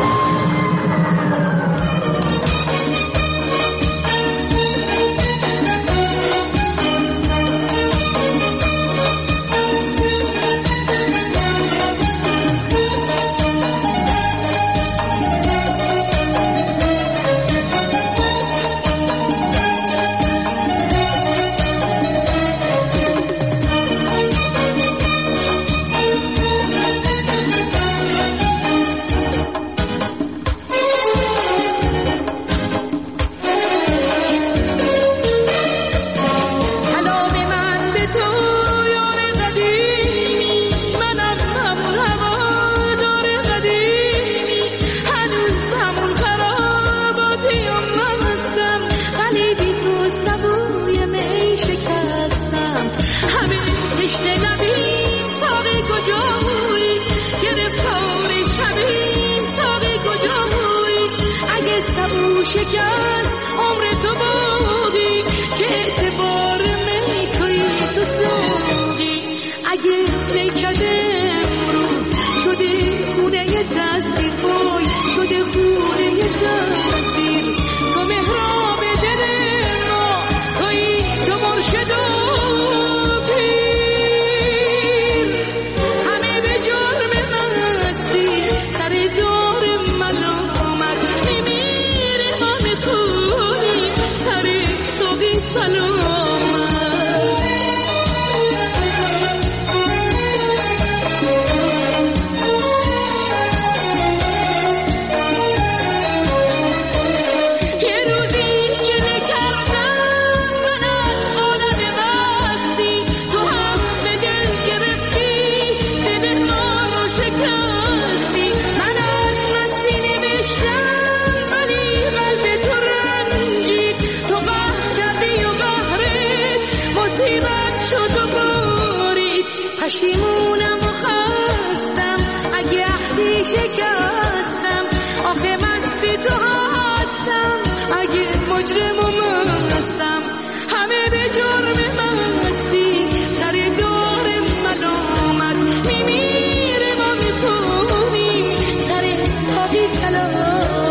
پشیمونم و خستم اگه عهدی شکستم آخه مستی تو هستم اگه مجرم و مستم همه به جرم مستی سر دار ملامت میمیره ما میکنیم سر حسابی سلامت